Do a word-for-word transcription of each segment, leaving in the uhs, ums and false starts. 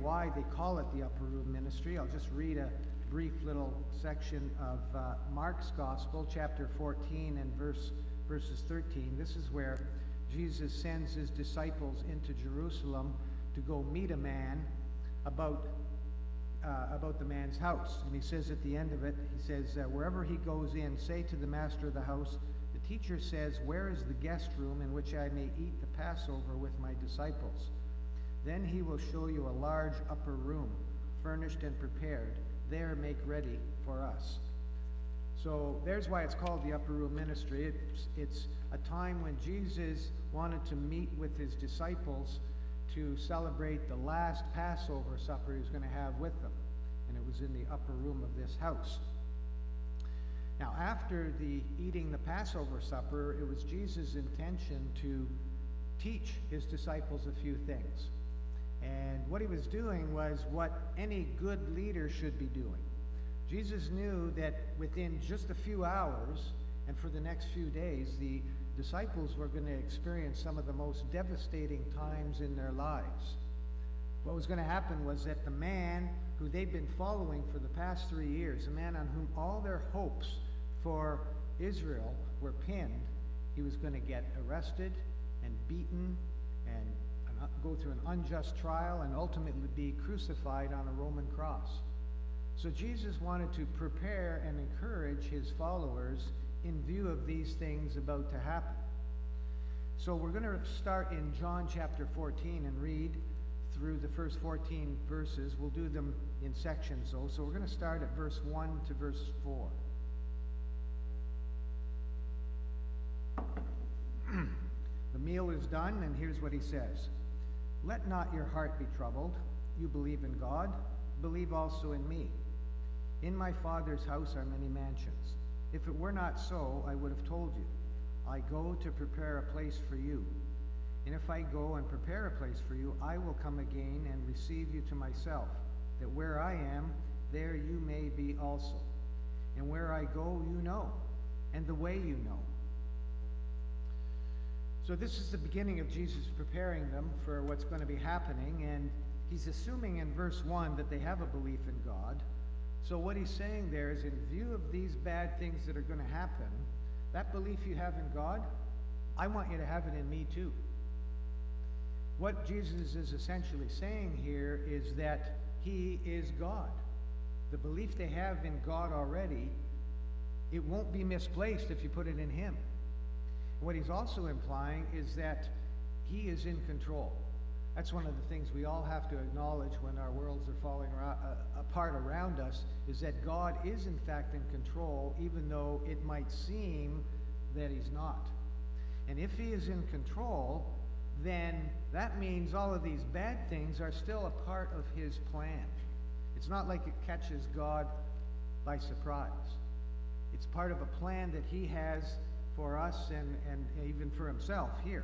why they call it the Upper Room Ministry. I'll just read a brief little section of uh, Mark's Gospel, chapter fourteen and verse verses thirteen. This is where Jesus sends his disciples into Jerusalem to go meet a man about uh, about the man's house. And he says at the end of it, he says, uh, wherever he goes in, say to the master of the house, the teacher says, where is the guest room in which I may eat the Passover with my disciples? Then he will show you a large upper room, furnished and prepared. There make ready for us. So there's why it's called the Upper Room Ministry. It's, it's a time when Jesus wanted to meet with his disciples to celebrate the last Passover supper he was going to have with them. And it was in the upper room of this house. Now, after the eating the Passover supper, it was Jesus' intention to teach his disciples a few things. And what he was doing was what any good leader should be doing. Jesus knew that within just a few hours, and for the next few days, the disciples were going to experience some of the most devastating times in their lives. What was going to happen was that the man who they'd been following for the past three years, a man on whom all their hopes for Israel were pinned, he was going to get arrested and beaten and go through an unjust trial and ultimately be crucified on a Roman cross. So Jesus wanted to prepare and encourage his followers in view of these things about to happen. So we're going to start in John chapter fourteen and read through the first fourteen verses. We'll do them in sections though. So we're going to start at verse one to verse four. The meal is done, and here's what he says. Let not your heart be troubled. You believe in God, believe also in me. In my Father's house are many mansions. If it were not so, I would have told you. I go to prepare a place for you. And if I go and prepare a place for you, I will come again and receive you to myself, that where I am, there you may be also. And where I go, you know, and the way you know. So this is the beginning of Jesus preparing them for what's going to be happening, and he's assuming in verse one that they have a belief in God. So what he's saying there is, in view of these bad things that are going to happen, that belief you have in God, I want you to have it in me too. What Jesus is essentially saying here is that he is God. The belief they have in God already, it won't be misplaced if you put it in him. What he's also implying is that he is in control. That's one of the things we all have to acknowledge when our worlds are falling around, uh, apart around us, is that God is in fact in control, even though it might seem that he's not. And if he is in control, then that means all of these bad things are still a part of his plan. It's not like it catches God by surprise. It's part of a plan that he has for us and, and even for himself here.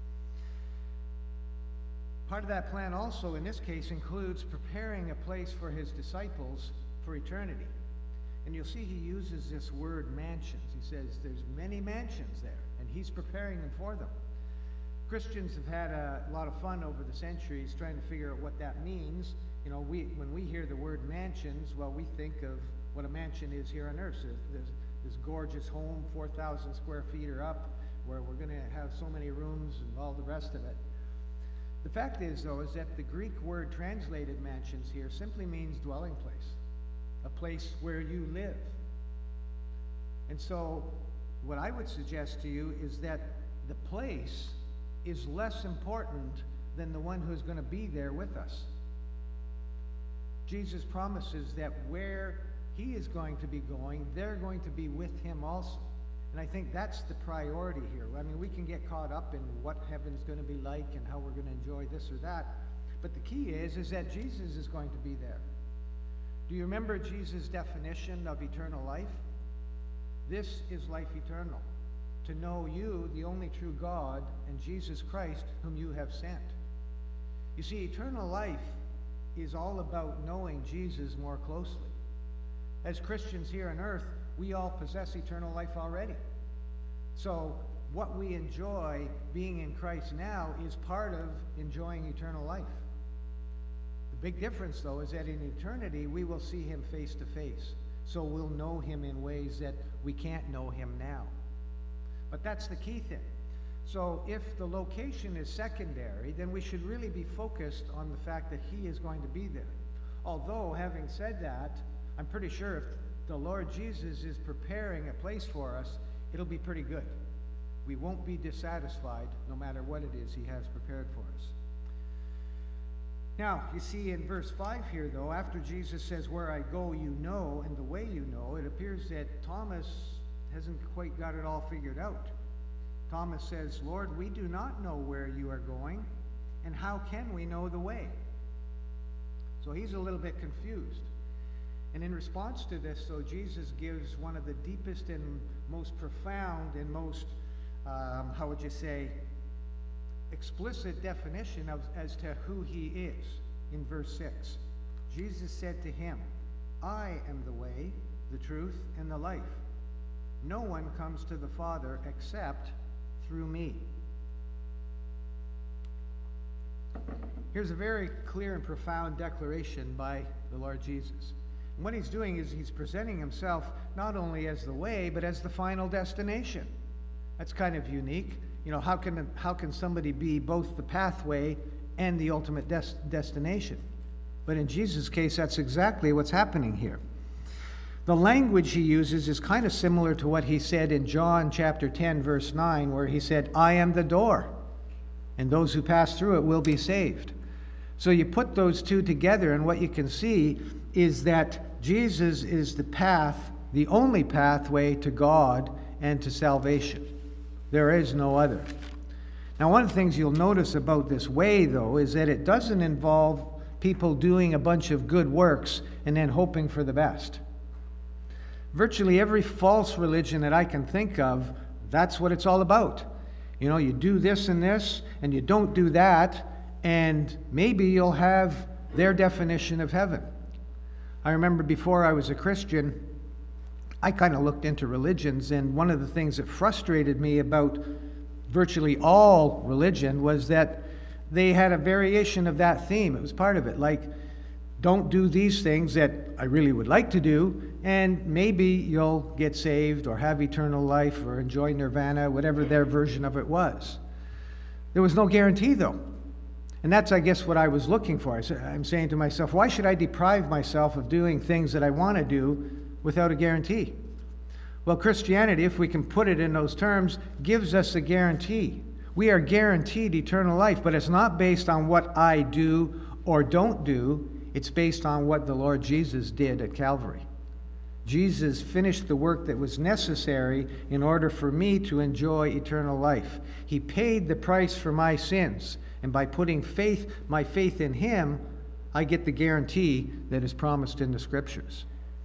Part of that plan also, in this case, includes preparing a place for his disciples for eternity. And you'll see he uses this word mansions. He says there's many mansions there, and he's preparing them for them. Christians have had a lot of fun over the centuries trying to figure out what that means. You know, we when we hear the word mansions, well, we think of what a mansion is here on earth. There's this gorgeous home, four thousand square feet or up, where we're going to have so many rooms and all the rest of it. The fact is, though, is that the Greek word translated mansions here simply means dwelling place, a place where you live. And so what I would suggest to you is that the place is less important than the one who's going to be there with us. Jesus promises that where he is going to be going, they're going to be with him also. And I think that's the priority here. I mean, we can get caught up in what heaven's going to be like and how we're going to enjoy this or that. But the key is, is that Jesus is going to be there. Do you remember Jesus' definition of eternal life? This is life eternal, to know you, the only true God, and Jesus Christ, whom you have sent. You see, eternal life is all about knowing Jesus more closely. As Christians here on earth, we all possess eternal life already. So what we enjoy being in Christ now is part of enjoying eternal life. big difference, though, is that in eternity, we will see him face to face. So we'll know him in ways that we can't know him now. But that's the key thing. So if the location is secondary, then we should really be focused on the fact that he is going to be there. Although, having said that, I'm pretty sure if the Lord Jesus is preparing a place for us, it'll be pretty good. We won't be dissatisfied no matter what it is he has prepared for us. Now, you see in verse five here, though, after Jesus says, "Where I go, you know, and the way you know," it appears that Thomas hasn't quite got it all figured out. Thomas says, "Lord, we do not know where you are going, and how can we know the way?" So he's a little bit confused. And in response to this, though, Jesus gives one of the deepest and most profound and most, um, how would you say, explicit definition of as to who he is in verse six. Jesus said to him, "I am the way, the truth, and the life. No one comes to the Father except through me." Here's a very clear and profound declaration by the Lord Jesus. And what he's doing is he's presenting himself not only as the way, but as the final destination. That's kind of unique. You know, how can, how can somebody be both the pathway and the ultimate des- destination? But in Jesus' case, that's exactly what's happening here. The language he uses is kind of similar to what he said in John chapter ten, verse nine, where he said, "I am the door, and those who pass through it will be saved." So you put those two together, and what you can see is that Jesus is the path, the only pathway to God and to salvation. There is no other. Now, one of the things you'll notice about this way, though, is that it doesn't involve people doing a bunch of good works and then hoping for the best. Virtually every false religion that I can think of, that's what it's all about. You know, you do this and this, and you don't do that, and maybe you'll have their definition of heaven. I remember before I was a Christian, I kind of looked into religions, and one of the things that frustrated me about virtually all religion was that they had a variation of that theme. It was part of it, like, don't do these things that I really would like to do, and maybe you'll get saved or have eternal life or enjoy nirvana, whatever their version of it was. There was no guarantee, though. And that's, I guess, what I was looking for. I'm saying to myself, why should I deprive myself of doing things that I want to do without a guarantee? Well, Christianity, if we can put it in those terms, gives us a guarantee. We are guaranteed eternal life, but it's not based on what I do or don't do. It's based on what the Lord Jesus did at Calvary. Jesus finished the work that was necessary in order for me to enjoy eternal life. He paid the price for my sins, and by putting faith, my faith in him, I get the guarantee that is promised in the Scriptures.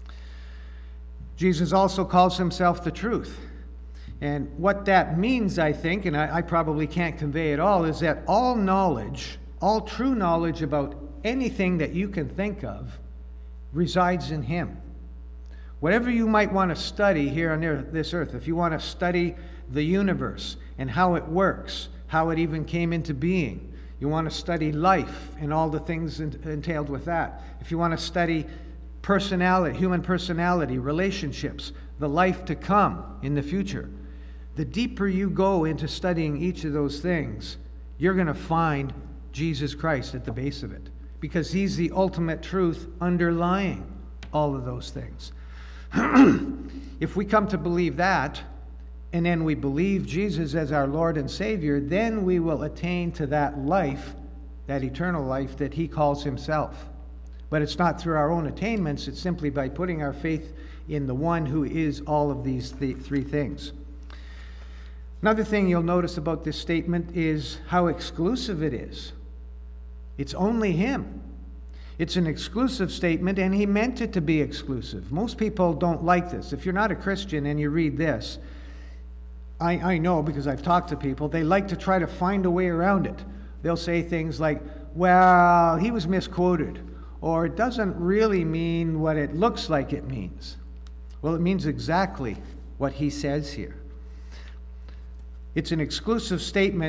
Jesus also calls himself the truth. And what that means, I think, and I, I probably can't convey it all, is that all knowledge, all true knowledge about anything that you can think of, resides in him. Whatever you might want to study here on this earth, if you want to study the universe and how it works, how it even came into being, you want to study life and all the things entailed with that. If you want to study personality, human personality, relationships, the life to come in the future, the deeper you go into studying each of those things, you're going to find Jesus Christ at the base of it, because he's the ultimate truth underlying all of those things. If we come to believe that, and then we believe Jesus as our Lord and Savior, then we will attain to that life, that eternal life that he calls himself. But it's not through our own attainments, it's simply by putting our faith in the one who is all of these th- three things. Another thing you'll notice about this statement is how exclusive it is. It's only him. It's an exclusive statement, and he meant it to be exclusive. Most people don't like this. If you're not a Christian and you read this, I, I know because I've talked to people, they like to try to find a way around it. They'll say things like, well, he was misquoted, or it doesn't really mean what it looks like it means. Well, it means exactly what he says here. It's an exclusive statement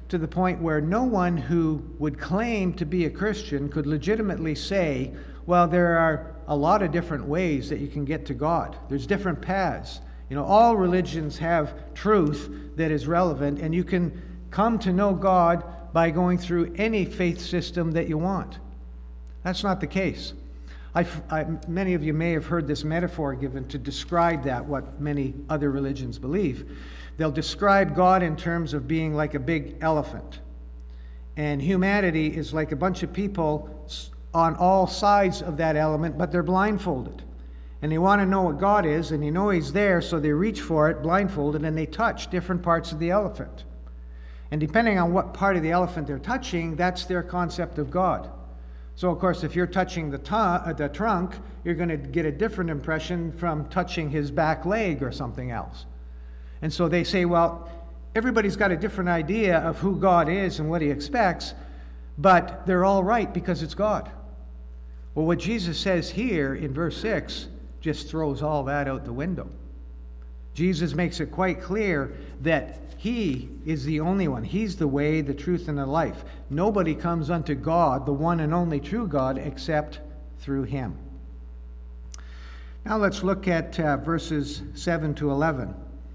to the point where no one who would claim to be a Christian could legitimately say, well, there are a lot of different ways that you can get to God. There's different paths. You know, all religions have truth that is relevant, and you can come to know God by going through any faith system that you want. That's not the case. I, I, many of you may have heard this metaphor given to describe that, what many other religions believe. They'll describe God in terms of being like a big elephant. And humanity is like a bunch of people on all sides of that element, but they're blindfolded. And they want to know what God is, and they know He's there, so they reach for it blindfolded, and they touch different parts of the elephant. And depending on what part of the elephant they're touching, that's their concept of God. So, of course, if you're touching the, uh, the trunk, you're going to get a different impression from touching his back leg or something else. And so they say, well, everybody's got a different idea of who God is and what He expects, but they're all right because it's God. Well, what Jesus says here in verse six just throws all that out the window. Jesus makes it quite clear that He is the only one. He's the way, the truth, and the life. Nobody comes unto God, the one and only true God, except through Him. Now let's look at uh, verses seven to eleven.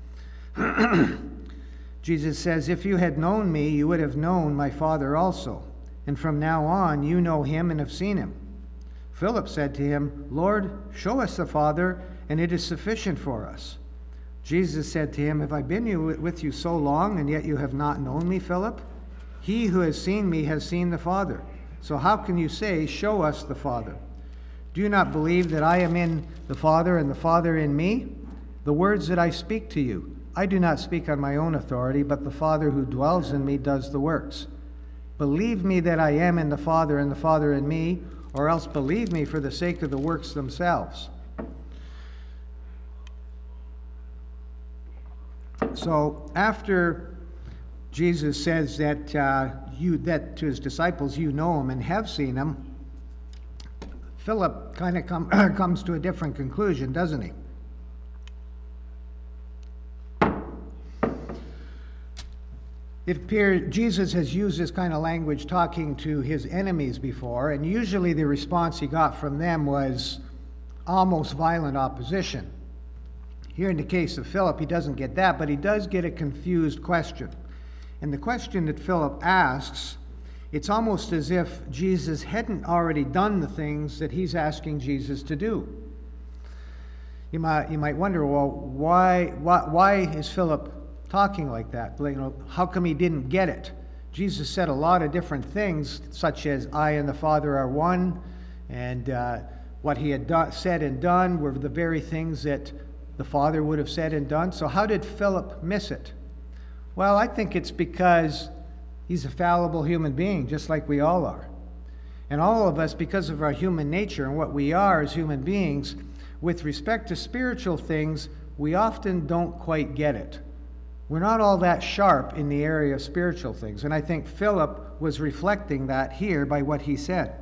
Jesus says, if you had known me, you would have known my Father also. And from now on, you know Him and have seen Him. Philip said to him, Lord, show us the Father, and it is sufficient for us. Jesus said to him, have I been with you so long, and yet you have not known me, Philip? He who has seen me has seen the Father. So how can you say, show us the Father? Do you not believe that I am in the Father, and the Father in me? The words that I speak to you, I do not speak on my own authority, but the Father who dwells in me does the works. Believe me that I am in the Father, and the Father in me, or else believe me for the sake of the works themselves. So after Jesus says that uh, you that to His disciples, you know Him and have seen Him, Philip kind of com- comes to a different conclusion, doesn't he? It appears Jesus has used this kind of language talking to His enemies before, and usually the response He got from them was almost violent opposition. Here in the case of Philip, he doesn't get that, but he does get a confused question. And the question that Philip asks, it's almost as if Jesus hadn't already done the things that he's asking Jesus to do. You might, you might wonder, well, why, why, why is Philip talking like that? You know, how come he didn't get it? Jesus said a lot of different things, such as I and the Father are one, and uh, what he had do- said and done were the very things that the Father would have said and done. So how did Philip miss it? Well, I think it's because he's a fallible human being, just like we all are. And all of us, because of our human nature and what we are as human beings, with respect to spiritual things, we often don't quite get it. We're not all that sharp in the area of spiritual things. And I think Philip was reflecting that here by what he said.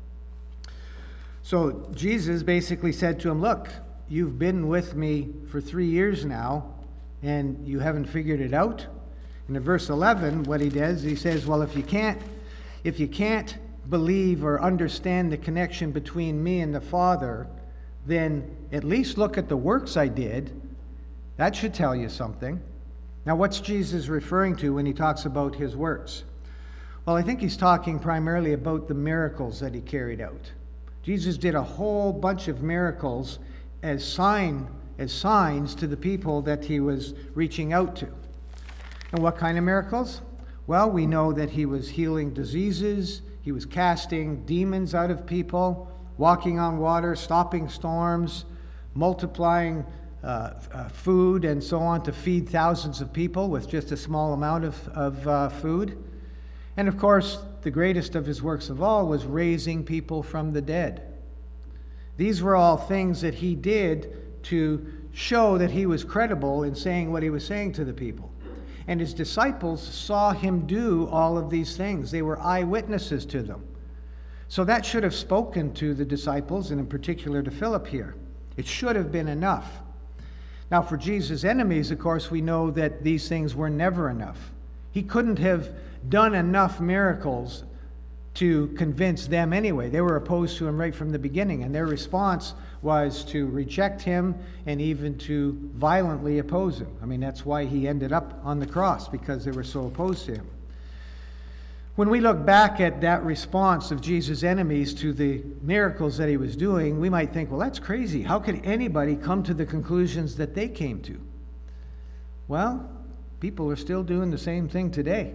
So Jesus basically said to him, look, you've been with me for three years now, and you haven't figured it out. And in verse eleven, what he does, he says, well, if you can't, if you can't believe or understand the connection between me and the Father, then at least look at the works I did. That should tell you something. Now, what's Jesus referring to when he talks about his works? Well, I think he's talking primarily about the miracles that he carried out. Jesus did a whole bunch of miracles as sign, as signs to the people that he was reaching out to. And what kind of miracles? Well, we know that he was healing diseases, he was casting demons out of people, walking on water, stopping storms, multiplying uh, uh, food and so on to feed thousands of people with just a small amount of, of uh, food. And of course, the greatest of his works of all was raising people from the dead. These were all things that he did to show that he was credible in saying what he was saying to the people. And his disciples saw him do all of these things. They were eyewitnesses to them. So that should have spoken to the disciples, and in particular to Philip here. It should have been enough. Now, for Jesus' enemies, of course, we know that these things were never enough. He couldn't have done enough miracles to convince them anyway. They were opposed to him right from the beginning, and their response was to reject him and even to violently oppose him. I mean, that's why he ended up on the cross, because they were so opposed to him. When we look back at that response of Jesus' enemies to the miracles that he was doing, we might think, well, that's crazy. How could anybody come to the conclusions that they came to? Well, people are still doing the same thing today.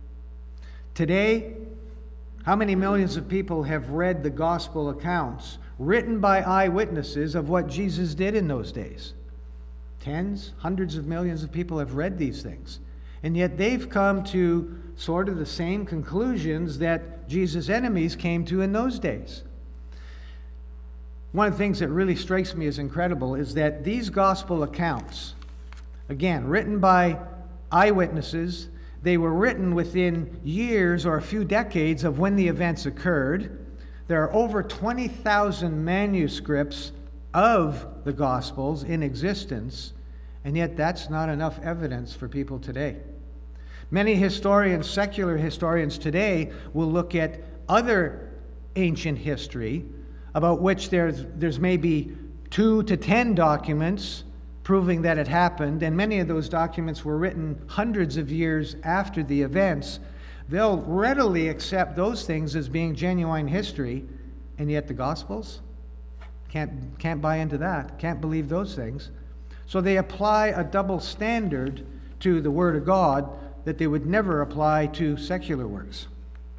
Today, how many millions of people have read the gospel accounts written by eyewitnesses of what Jesus did in those days? Tens, hundreds of millions of people have read these things. And yet they've come to sort of the same conclusions that Jesus' enemies came to in those days. One of the things that really strikes me as incredible is that these gospel accounts, again, written by eyewitnesses, they were written within years or a few decades of when the events occurred. There are over twenty thousand manuscripts of the Gospels in existence, and yet that's not enough evidence for people today. Many historians, secular historians today, will look at other ancient history about which there's, there's maybe two to ten documents proving that it happened, and many of those documents were written hundreds of years after the events. They'll readily accept those things as being genuine history, and yet the Gospels can't, can't buy into that, can't believe those things. So they apply a double standard to the Word of God that they would never apply to secular works.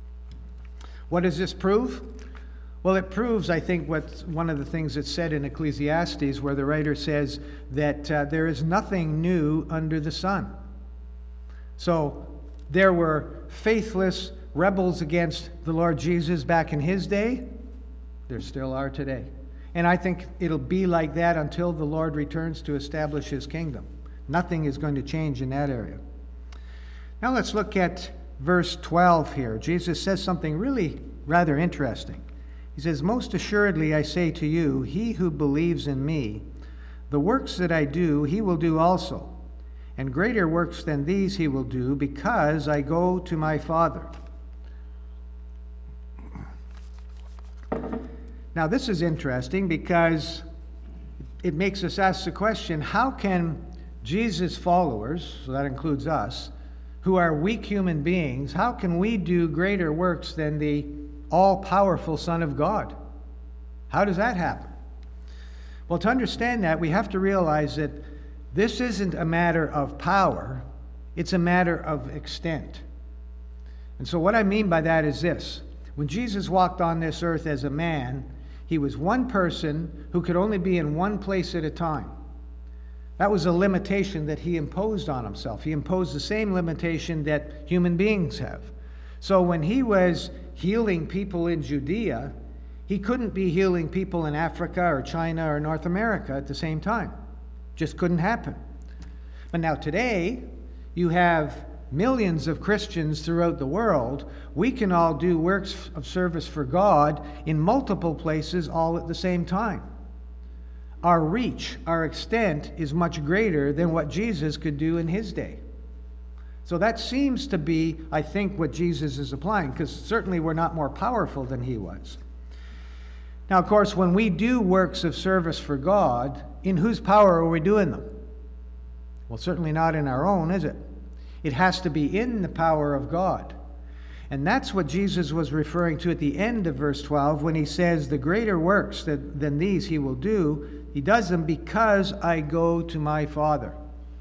What does this prove? Well, it proves, I think, what's one of the things that's said in Ecclesiastes, where the writer says that uh, there is nothing new under the sun. So there were faithless rebels against the Lord Jesus back in his day. There still are today. And I think it'll be like that until the Lord returns to establish his kingdom. Nothing is going to change in that area. Now let's look at verse twelve here. Jesus says something really rather interesting. He says, "Most assuredly I say to you, he who believes in me, the works that I do, he will do also. And greater works than these he will do, because I go to my Father." Now this is interesting because it makes us ask the question, how can Jesus' followers, so that includes us, who are weak human beings, how can we do greater works than the all-powerful Son of God? How does that happen? Well, to understand that, we have to realize that this isn't a matter of power, it's a matter of extent. And so what I mean by that is this. When Jesus walked on this earth as a man, he was one person who could only be in one place at a time. That was a limitation that he imposed on himself. He imposed the same limitation that human beings have. So when he was healing people in Judea, he couldn't be healing people in Africa or China or North America at the same time. Just couldn't happen. But now today, you have millions of Christians throughout the world. We can all do works of service for God in multiple places all at the same time. Our reach, our extent is much greater than what Jesus could do in his day. So that seems to be, I think, what Jesus is applying, because certainly we're not more powerful than he was. Now, of course, when we do works of service for God, in whose power are we doing them? Well, certainly not in our own, is it? It has to be in the power of God. And that's what Jesus was referring to at the end of verse twelve when he says, the greater works that, than these he will do. He does them because I go to my Father.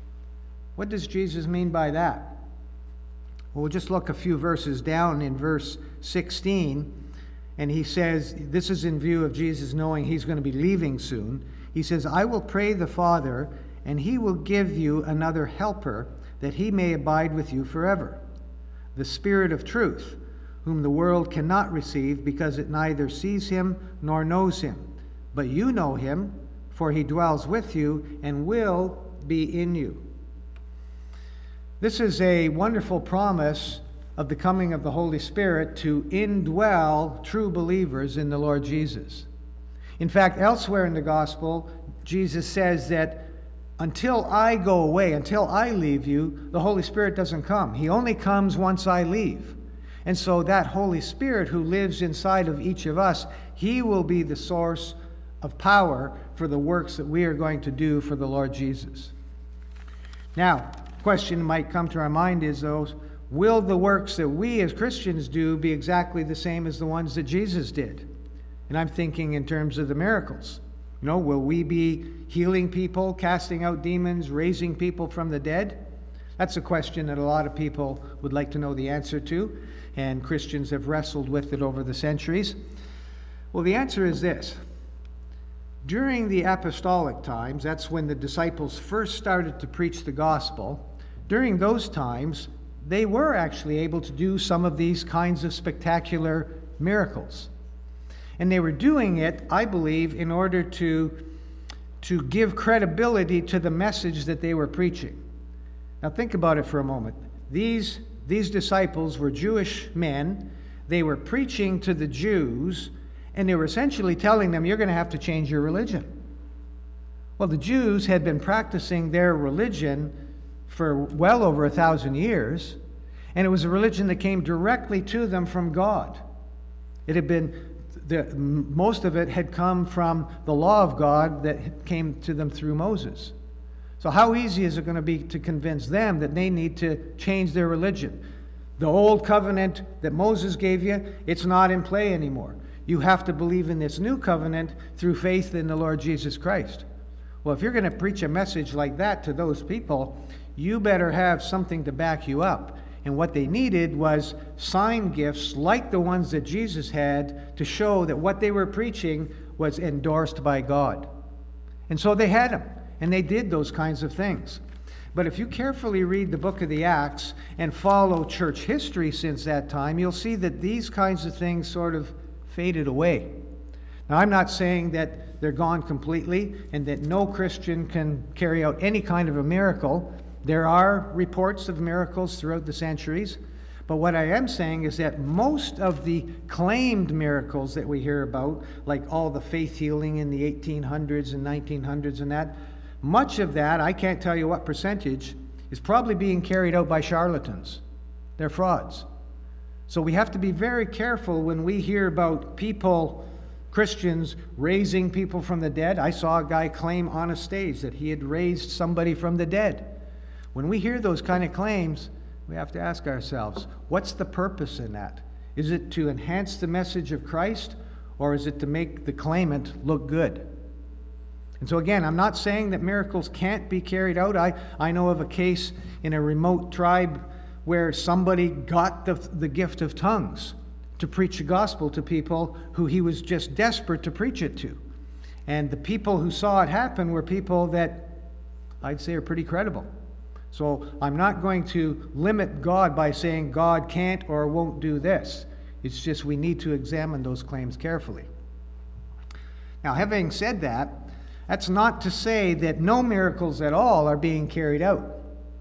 What does Jesus mean by that? Well, we'll just look a few verses down in verse sixteen. And he says, this is in view of Jesus knowing he's going to be leaving soon. He says, I will pray the Father, and he will give you another helper, that he may abide with you forever. The Spirit of truth, whom the world cannot receive, because it neither sees him nor knows him. But you know him, for he dwells with you and will be in you. This is a wonderful promise of the coming of the Holy Spirit to indwell true believers in the Lord Jesus. In fact, elsewhere in the gospel, Jesus says that until I go away, until I leave you, the Holy Spirit doesn't come. He only comes once I leave. And so that Holy Spirit who lives inside of each of us, he will be the source of power for the works that we are going to do for the Lord Jesus. Now, a question might come to our mind is those, will the works that we as Christians do be exactly the same as the ones that Jesus did? And I'm thinking in terms of the miracles. You know, will we be healing people, casting out demons, raising people from the dead? That's a question that a lot of people would like to know the answer to, and Christians have wrestled with it over the centuries. Well, the answer is this. During the apostolic times, that's when the disciples first started to preach the gospel, during those times, they were actually able to do some of these kinds of spectacular miracles. And they were doing it, I believe, in order to, to give credibility to the message that they were preaching. Now think about it for a moment. These, these disciples were Jewish men. They were preaching to the Jews, and they were essentially telling them, you're going to have to change your religion. Well, the Jews had been practicing their religion for well over a thousand years, and it was a religion that came directly to them from God. It had been The, most of it had come from the law of God that came to them through Moses. So how easy is it going to be to convince them that they need to change their religion? The old covenant that Moses gave you, it's not in play anymore. You have to believe in this new covenant through faith in the Lord Jesus Christ. Well, if you're going to preach a message like that to those people, you better have something to back you up. And what they needed was sign gifts like the ones that Jesus had to show that what they were preaching was endorsed by God. And so they had them, and they did those kinds of things. But if you carefully read the book of the Acts and follow church history since that time, you'll see that these kinds of things sort of faded away. Now, I'm not saying that they're gone completely and that no Christian can carry out any kind of a miracle. There are reports of miracles throughout the centuries, but what I am saying is that most of the claimed miracles that we hear about, like all the faith healing in the eighteen hundreds and nineteen hundreds and that, much of that, I can't tell you what percentage, is probably being carried out by charlatans. They're frauds. So we have to be very careful when we hear about people, Christians, raising people from the dead. I saw a guy claim on a stage that he had raised somebody from the dead. When we hear those kind of claims, we have to ask ourselves, what's the purpose in that? Is it to enhance the message of Christ, or is it to make the claimant look good? And so again, I'm not saying that miracles can't be carried out. I, I know of a case in a remote tribe where somebody got the, the gift of tongues to preach the gospel to people who he was just desperate to preach it to. And the people who saw it happen were people that I'd say are pretty credible. So I'm not going to limit God by saying God can't or won't do this. It's just we need to examine those claims carefully. Now, having said that, that's not to say that no miracles at all are being carried out.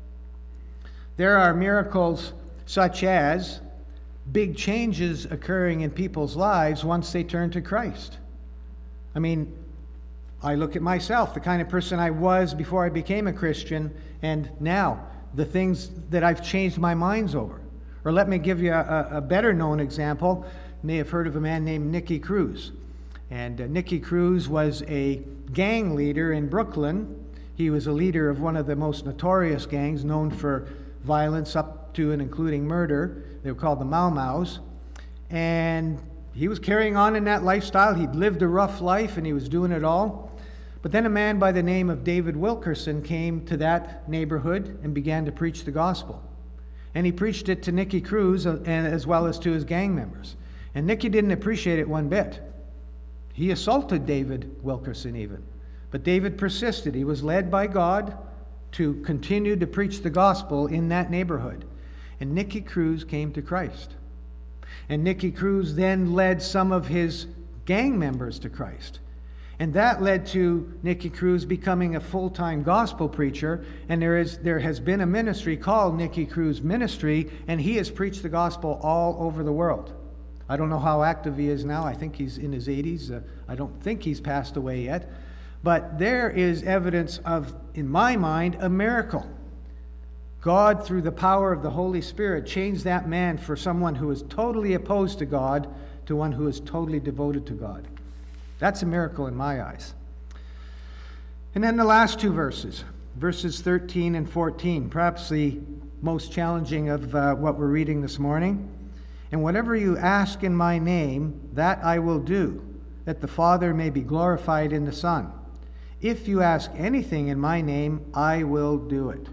There are miracles such as big changes occurring in people's lives once they turn to Christ. I mean, I look at myself, the kind of person I was before I became a Christian, and now the things that I've changed my minds over. Or let me give you a, a better known example. You may have heard of a man named Nicky Cruz. And uh, Nicky Cruz was a gang leader in Brooklyn. He was a leader of one of the most notorious gangs known for violence up to and including murder. They were called the Mau Maus. And he was carrying on in that lifestyle. He'd lived a rough life and he was doing it all. But then a man by the name of David Wilkerson came to that neighborhood and began to preach the gospel. And he preached it to Nicky Cruz and as well as to his gang members. And Nicky didn't appreciate it one bit. He assaulted David Wilkerson even. But David persisted. He was led by God to continue to preach the gospel in that neighborhood. And Nicky Cruz came to Christ. And Nicky Cruz then led some of his gang members to Christ. And that led to Nicky Cruz becoming a full-time gospel preacher. And there is there has been a ministry called Nicky Cruz Ministry, and he has preached the gospel all over the world. I don't know how active he is now. I think he's in his eighties. Uh, I don't think he's passed away yet. But there is evidence of, in my mind, a miracle. God, through the power of the Holy Spirit, changed that man for someone who is totally opposed to God to one who is totally devoted to God. That's a miracle in my eyes. And then the last two verses, verses thirteen and fourteen, perhaps the most challenging of uh, what we're reading this morning. And whatever you ask in my name, that I will do, that the Father may be glorified in the Son. If you ask anything in my name, I will do it.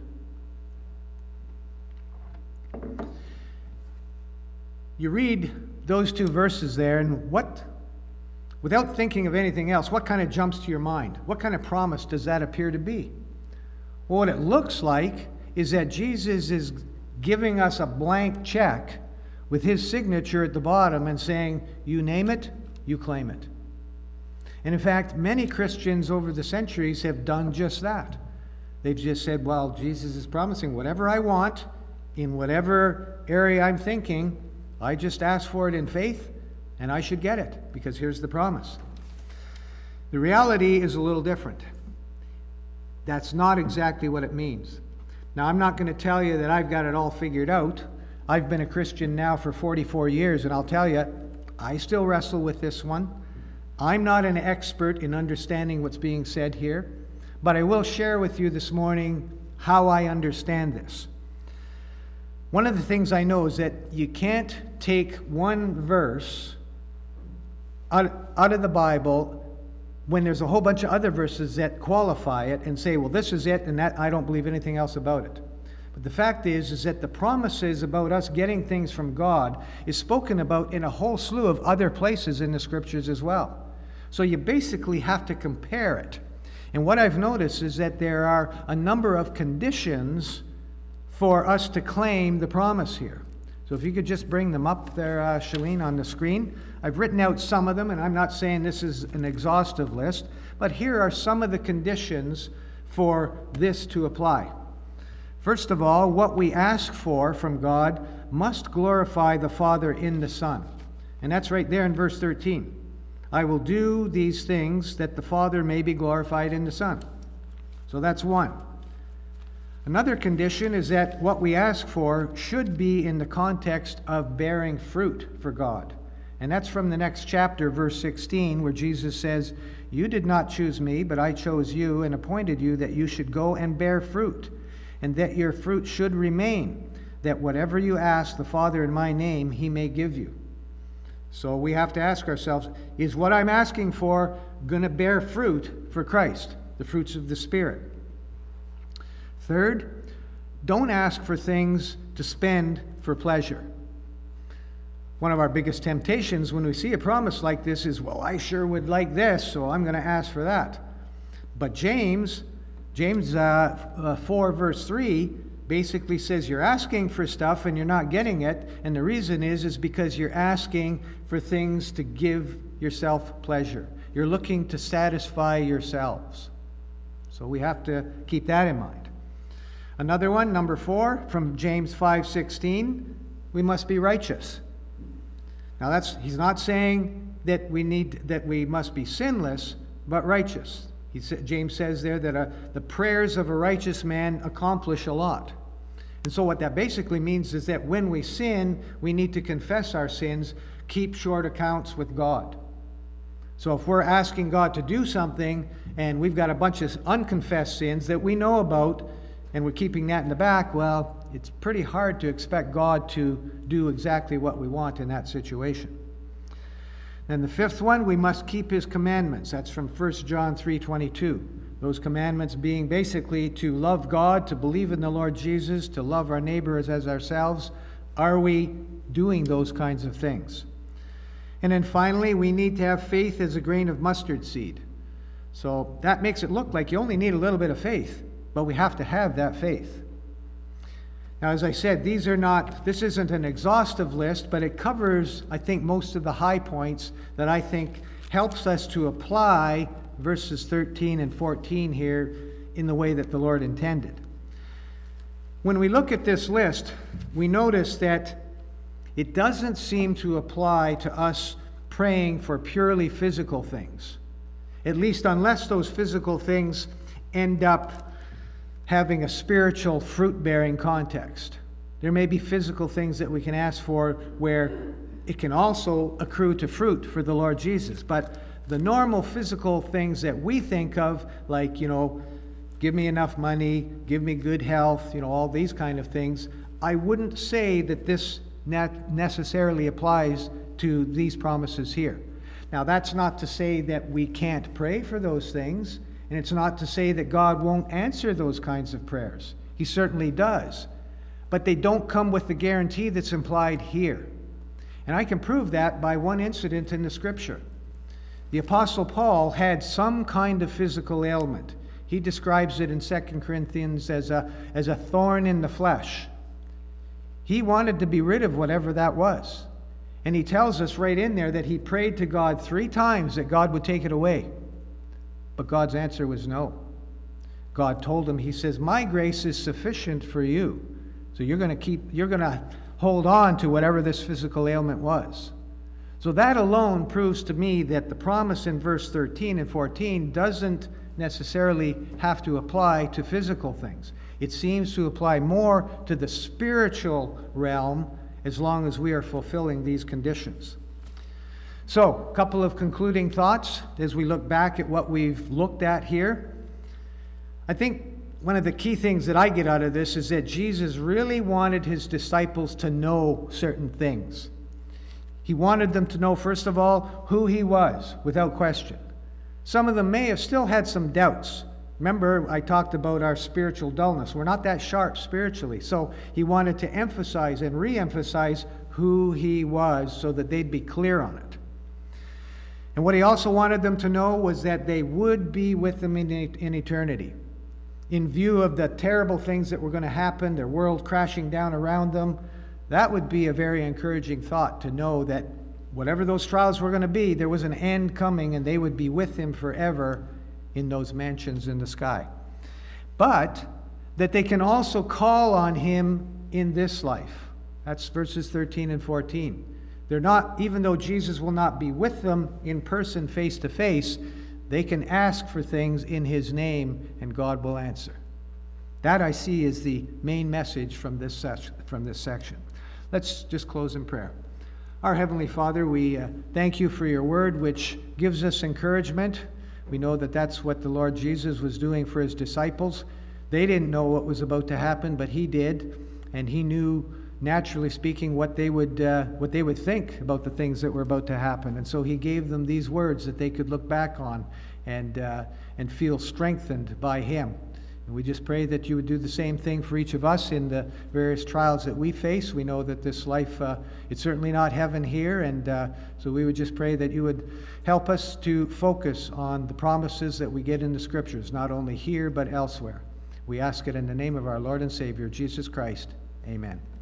You read those two verses there, and what, without thinking of anything else, what kind of jumps to your mind? What kind of promise does that appear to be? Well, what it looks like is that Jesus is giving us a blank check with his signature at the bottom and saying, you name it, you claim it. And in fact, many Christians over the centuries have done just that. They've just said, well, Jesus is promising whatever I want, in whatever area I'm thinking, I just ask for it in faith, and I should get it, because here's the promise. The reality is a little different. That's not exactly what it means. Now, I'm not going to tell you that I've got it all figured out. I've been a Christian now for forty-four years, and I'll tell you, I still wrestle with this one. I'm not an expert in understanding what's being said here, but I will share with you this morning how I understand this. One of the things I know is that you can't take one verse out, out of the Bible when there's a whole bunch of other verses that qualify it and say, well, this is it, and that I don't believe anything else about it. But the fact is, is that the promises about us getting things from God is spoken about in a whole slew of other places in the Scriptures as well. So you basically have to compare it. And what I've noticed is that there are a number of conditions for us to claim the promise here. So if you could just bring them up there, uh, Shalene, on the screen. I've written out some of them, and I'm not saying this is an exhaustive list, but here are some of the conditions for this to apply. First of all, what we ask for from God must glorify the Father in the Son. And that's right there in verse thirteen. I will do these things that the Father may be glorified in the Son. So that's one. Another condition is that what we ask for should be in the context of bearing fruit for God. And that's from the next chapter, verse sixteen, where Jesus says, you did not choose me, but I chose you and appointed you that you should go and bear fruit, and that your fruit should remain, that whatever you ask the Father in my name, he may give you. So we have to ask ourselves, is what I'm asking for going to bear fruit for Christ, the fruits of the Spirit? Third, don't ask for things to spend for pleasure. One of our biggest temptations when we see a promise like this is, well, I sure would like this, so I'm going to ask for that. But James, James uh, uh, four, verse three, basically says you're asking for stuff and you're not getting it, and the reason is, is because you're asking for things to give yourself pleasure. You're looking to satisfy yourselves. So we have to keep that in mind. Another one, number four, from James five sixteen, we must be righteous. Now that's, he's not saying that we need, that we must be sinless, but righteous. He sa- James says there that uh, the prayers of a righteous man accomplish a lot. And so what that basically means is that when we sin, we need to confess our sins, keep short accounts with God. So if we're asking God to do something and we've got a bunch of unconfessed sins that we know about and we're keeping that in the back, well, it's pretty hard to expect God to do exactly what we want in that situation. And the fifth one, we must keep his commandments. That's from First John three twenty-two. Those commandments being basically to love God, to believe in the Lord Jesus, to love our neighbors as ourselves. Are we doing those kinds of things? And then finally, we need to have faith as a grain of mustard seed. So that makes it look like you only need a little bit of faith, but we have to have that faith. Now, as I said, these are not, this isn't an exhaustive list, but it covers, I think, most of the high points that I think helps us to apply verses thirteen and fourteen here in the way that the Lord intended. When we look at this list, we notice that it doesn't seem to apply to us praying for purely physical things. At least unless those physical things end up having a spiritual fruit-bearing context. There may be physical things that we can ask for where it can also accrue to fruit for the Lord Jesus. But the normal physical things that we think of, like, you know, give me enough money, give me good health, you know, all these kind of things, I wouldn't say that this necessarily applies to these promises here. Now, that's not to say that we can't pray for those things, and it's not to say that God won't answer those kinds of prayers. He certainly does. But they don't come with the guarantee that's implied here. And I can prove that by one incident in the Scripture. The Apostle Paul had some kind of physical ailment. He describes it in Second Corinthians as a, as a thorn in the flesh. He wanted to be rid of whatever that was. And he tells us right in there that he prayed to God three times that God would take it away. But God's answer was no. God told him, he says, my grace is sufficient for you. So you're going to keep, you're going to hold on to whatever this physical ailment was. So that alone proves to me that the promise in verse thirteen and fourteen doesn't necessarily have to apply to physical things. It seems to apply more to the spiritual realm as long as we are fulfilling these conditions. So, a couple of concluding thoughts as we look back at what we've looked at here. I think one of the key things that I get out of this is that Jesus really wanted his disciples to know certain things. He wanted them to know, first of all, who he was, without question. Some of them may have still had some doubts. Remember, I talked about our spiritual dullness. We're not that sharp spiritually. So he wanted to emphasize and re-emphasize who he was so that they'd be clear on it. And what he also wanted them to know was that they would be with him in, in eternity. In view of the terrible things that were going to happen, their world crashing down around them, that would be a very encouraging thought to know that whatever those trials were going to be, there was an end coming and they would be with him forever in those mansions in the sky. But that they can also call on him in this life. That's verses thirteen and fourteen. They're not, even though Jesus will not be with them in person face to face, they can ask for things in his name and God will answer. That I see is the main message from this section, from this section. Let's just close in prayer. Our Heavenly Father, we uh, thank you for your word, which gives us encouragement. We know that that's what the Lord Jesus was doing for his disciples. They didn't know what was about to happen, but he did, and he knew, naturally speaking, what they would uh, what they would think about the things that were about to happen. And so he gave them these words that they could look back on and uh, and feel strengthened by him. And we just pray that you would do the same thing for each of us in the various trials that we face. We know that this life, uh, it's certainly not heaven here, and uh, so we would just pray that you would help us to focus on the promises that we get in the Scriptures, not only here but elsewhere. We ask it in the name of our Lord and Savior, Jesus Christ. Amen.